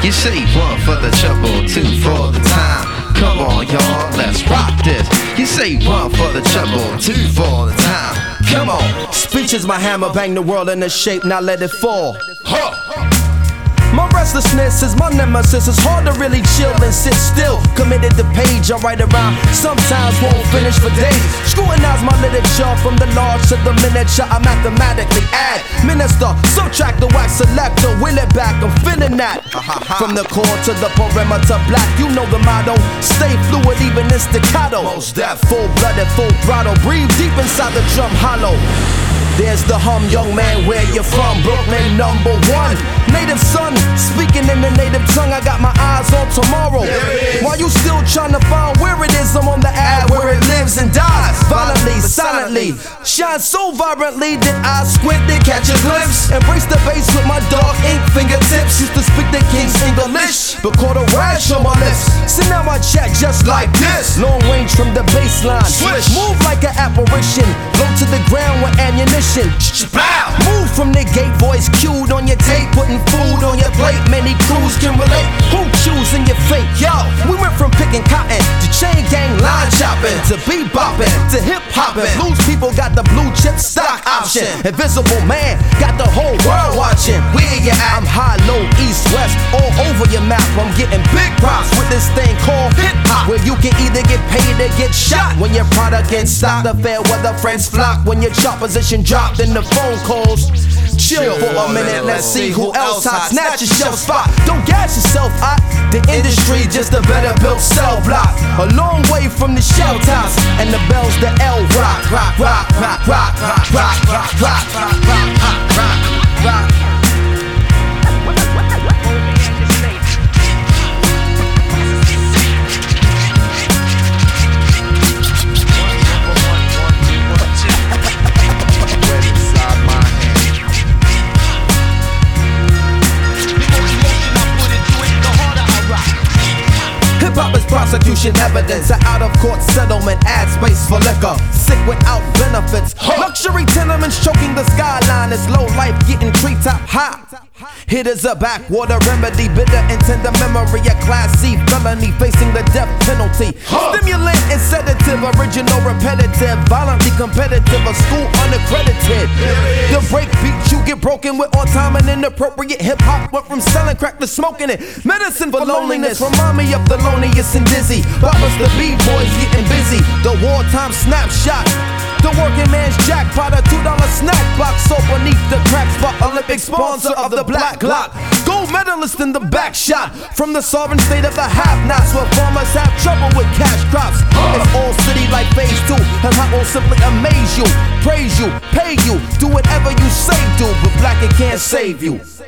You say one for the trouble, two for the time. Come on, y'all, let's rock this. You say one for the trouble, two for the time. Come on. Speech is my hammer, bang the world into shape, now let it fall. Huh. My restlessness is my nemesis. It's hard to really chill and sit still. Committed to page, I write around. Sometimes won't finish for days. Scrutinize my literature from the large to the miniature. I mathematically add, minister, subtract the wax selector, will it back. I'm feeling that. From the core to the perimeter, black. You know the motto. Stay fluid, even in staccato. Most deaf, full-blooded, full throttle. Breathe deep inside the drum hollow. There's the hum, young man, where you from? Brooklyn, #1. Native son, speaking in the native tongue. I got my eyes on tomorrow. While you still trying to find where it is, I'm on the ad where it lives and dies. Violently, silently, shine so vibrantly that I squint to catch a glimpse. Embrace the bass with my dark ink fingertips. Used to speak the king's English, but caught a rash on my lips. So now I chat just like this. Long range from the baseline. Swish. Move like an apparition. Go to the ground with ammunition. Move from the gate, voice cued on your tape, putting food on your plate. Many crews can relate. Who choosing your fate? Yo, we went from picking cotton to chain gang line chopping to bebopping to hip hopping. Blues people got the blue chip stock option. Invisible man got the whole world watching. Where you at? I'm high, low, east, west, all over your map. I'm getting big props with this thing called hip hop, where you can either get paid or get shot when your product gets stocked. The fair weather friends flock when your chart position dropped in the phone calls. Chill for a minute, let's see who else hot. Snatch your shelf spot, don't gas yourself hot. The industry just a better built cell block. A long way from the shell tops and the bells, the L rock, rock, rock, rock, rock, rock, rock, rock, rock, rock, rock, rock. Hip-hop is prosecution evidence. An out-of-court settlement, add space for liquor. Sick without benefits. Luxury tenements choking the skyline. It's low life getting treetop high. Hit is a backwater remedy. Bitter and tender memory. A class C felony facing the death penalty. Stimulant and sedative. Original repetitive. Violently competitive. A school unaccredited. The break beat you get broken with on time and inappropriate. Hip-hop went from selling crack to smoking it. Medicine for loneliness. Remind me of the loneliest and dizzy. Boppers the B-boys getting busy. The wartime snapshot. The working man's jackpot, a $2 snack box. So beneath the crack spot, Olympic sponsor of the Black Glock. Gold medalist in the back shot. From the sovereign state of the have-nots, where farmers have trouble with cash crops. It's all city like phase 2. Hip-hop will simply amaze you, praise you, pay you, do whatever you say do. But black, it can't save you.